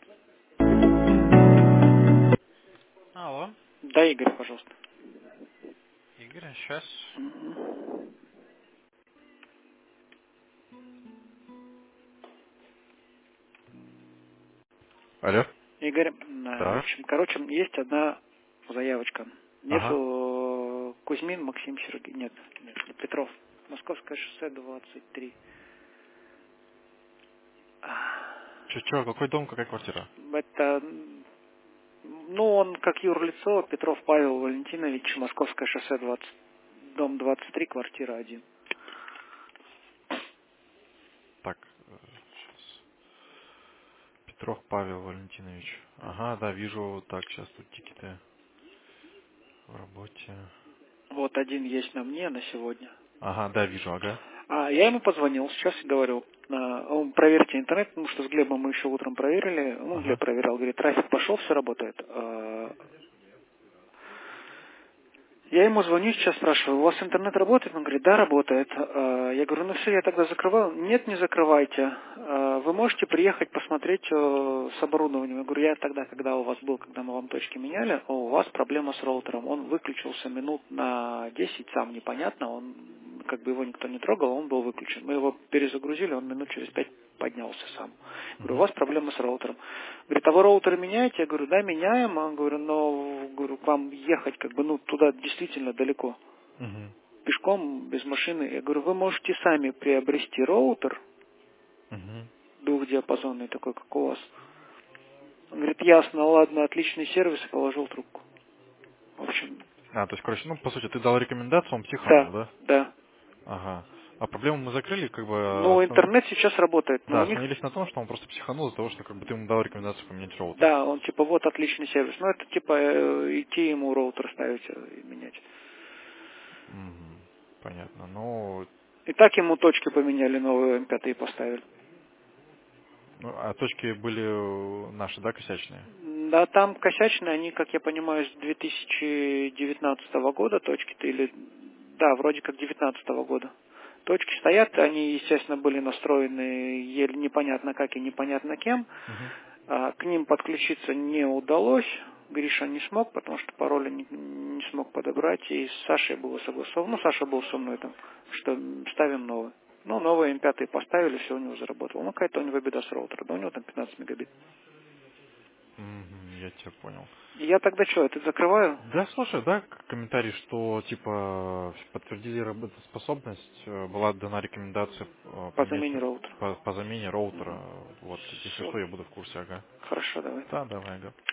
Алло, Да, Игорь, пожалуйста. Игорь, сейчас. Мгм. Алло. Игорь, в Так. общем, есть одна заявочка. Ага. Нету Кузьмин Максим Сергеевич, нет, Петров, Московское шоссе 23. Че, какой дом, какая квартира? Это, ну, он как юрлицо, Петров Павел Валентинович, Московское шоссе 20, дом 23, квартира 1. Так, сейчас. Петров Павел Валентинович. Ага, да, вижу. Так, сейчас тут тикеты в работе. Вот один есть на мне на сегодня. Ага, да, вижу, ага. Я ему позвонил, сейчас и говорю, проверьте интернет, потому что с Глебом мы еще утром проверили, Глеб Ага. проверял, говорит, трафик пошел, все работает. Я ему звоню, сейчас спрашиваю, у вас интернет работает? Он говорит, да, работает. Я говорю, ну все, я тогда закрываю. Нет, не закрывайте. Вы можете приехать посмотреть с оборудованием. Я говорю, я тогда, когда у вас был, когда мы вам точки меняли, у вас проблема с роутером. Он выключился минут на 10, сам непонятно, он как бы его никто не трогал, он был выключен. Мы его перезагрузили, он минут через 5 поднялся сам. Говорю, у Угу. вас проблема с роутером. Говорит, а вы роутер меняете? Я говорю, да, меняем. Он говорю, но говорю, к вам ехать как бы, туда действительно далеко. Угу. Пешком, без машины. Я говорю, вы можете сами приобрести роутер Угу. двухдиапазонный такой, как у вас. Он говорит, ясно, ладно, отличный сервис, и положил трубку. В общем, То есть, короче, по сути, ты дал рекомендацию, он психанул, да, да? да. Ага. А проблему мы закрыли, как бы, Ну, интернет сейчас работает, но да, у них, остановились на том, что он просто психанул из-за того, что как бы ты ему дал рекомендацию поменять роутер. да, он типа, вот отличный сервис. Ну, это типа идти ему роутер ставить и менять. Угу. Понятно. Ну, И так ему точки поменяли, новые М5 поставили. а точки были наши, да, косячные? Да, там косячные, они, как я понимаю, с 2019 года точки-то, или, да, вроде как 2019 года. Точки стоят, они, естественно, были настроены еле непонятно как и непонятно кем. Угу. К ним подключиться не удалось. Гриша не смог, потому что пароля не смог подобрать. И с Сашей было согласовано. Ну, Саша был со мной там, что ставим новый. Ну, новые М5 поставили, все у него заработало. Ну, какая-то у него беда с роутером. Да у него там 15 мегабит. Я тебя понял. Я тогда что, это закрываю? Да, слушай, да, комментарий, что типа подтвердили работоспособность, была дана рекомендация По поменять замене роутера. по замене роутера. Мгм. Вот, если Все. что, я буду в курсе, ага. Хорошо, давай. Да, давай, ага.